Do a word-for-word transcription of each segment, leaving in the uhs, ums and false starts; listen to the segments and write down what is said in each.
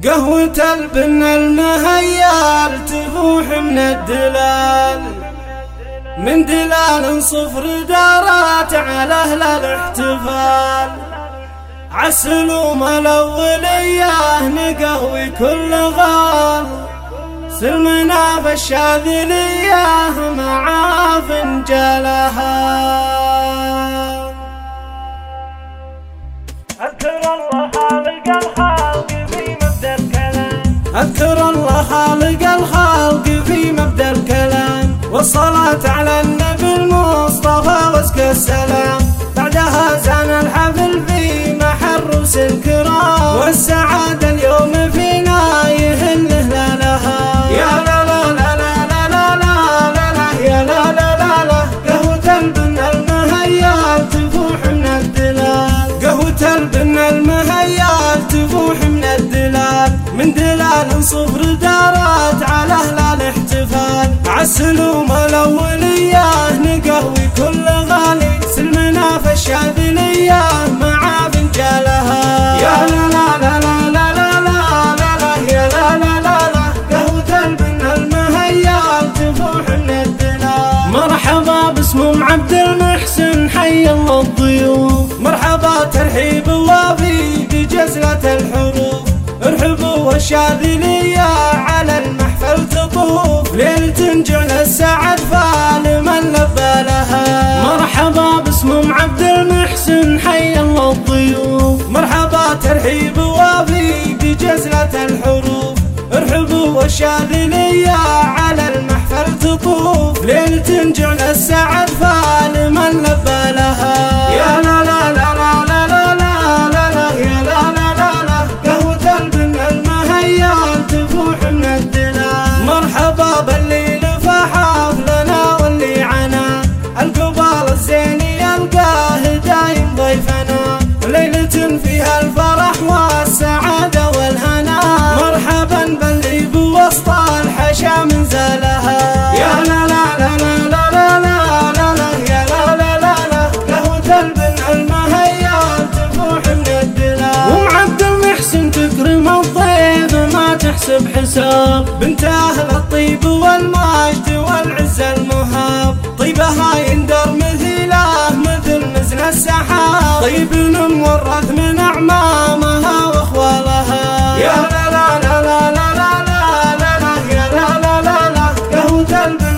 قهوة البن المهيال تفوح من الدلال، من دلال صفر دارات على أهل الاحتفال. عسل وملولية نقهوي كل غال، سلمنا في الشاذلية مع فنجالها. أذكر الله خالق الخلق في مبدأ الكلام، أذكر الله خالق الخلق في مبدأ الكلام، والصلاة على النبي المصطفى وازكى السلام. بعدها زان الحفل في محروس الكرام، والسعادة اليوم فينا يهل هلالها. يا لا لا لا لا لا لا لا لا يا لا لا لا لا، قهوة البن المهيال تفوح من الدلال، قهوة البن المهيال تفوح من الدلال، من دلال صفر دارات على أهل الاحتفال. عسل وملولية نقهوي كل غالي، سلمنا في الشاذلية مع فنجالها. يا لا لا لا لا لا لا لا لا يا لا لا لا لا، قهوة البن المهيال تفوح من الدلال. مرحبا باسمهم عبد المحسن حي الله الضيوف، مرحبا ترحيب وافي بجزلة الحروف. ارحبوا والشاذلية على المحفل تطوف، ليلة جعل السعد فالمن لبى لها. مرحبا باسمهم عبد المحسن حي الله الضيوف، مرحبا ترحيب وافي بجزلة الحروف. ارحبوا والشاذلية على المحفل تطوف، ليلة جعل السعد فالمن لبى لها. يا لا لا لا لا لا لا لا لا لا يا لا لا لا لا، قهوة البن المهيال تفوح من الدلال. مرحبا باللي لفى حفلنا واللي عنا، القبال الزين يلقاه دايم ضيفنا، ليلة فيها الفرح والسعادة والهنا. مرحبا باللي بوسط الحشا من زالها. يا لا لا لا لا لا لا لا لا يا لا لا لا لا، قهوة البن المهيال تفوح من الدلال. وام عبد المحسن تكرم الضيف ما تحسب حساب، بنت اهل الطيب والمجد والعز المهاب. طيبها يندر مثيله مثل مزن السحاب، طيب مورث من اعمامها واخوالها. يا لا لا لا لا لا لا لا لا يا لا لا لا لا، قهوة البن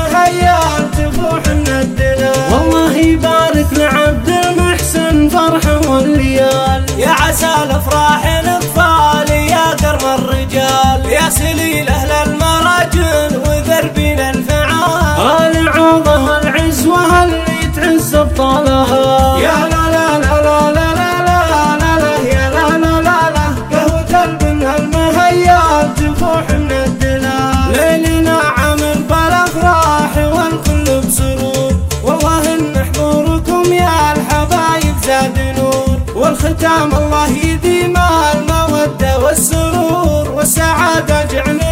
المهيال تفوح من الدلال. والله يبارك لعبد المحسن فرحه والليال، يا عسى الافراح الاطفال يا كرم الرجال، يا سليل اهل المراجل وذربين الفعال. آل عوضه والعز واللي تعز ابطالها. يا لا لا لا لا لا لا لا لا يا لا لا لا لا، قهوة البن المهيال تفوح من الدلال. ليلنا عامر بالافراح والكل بسرور، والله ان حضوركم يا الحبايب زاد نور. والختام الله يديم المودة والسرور والسعادة جعل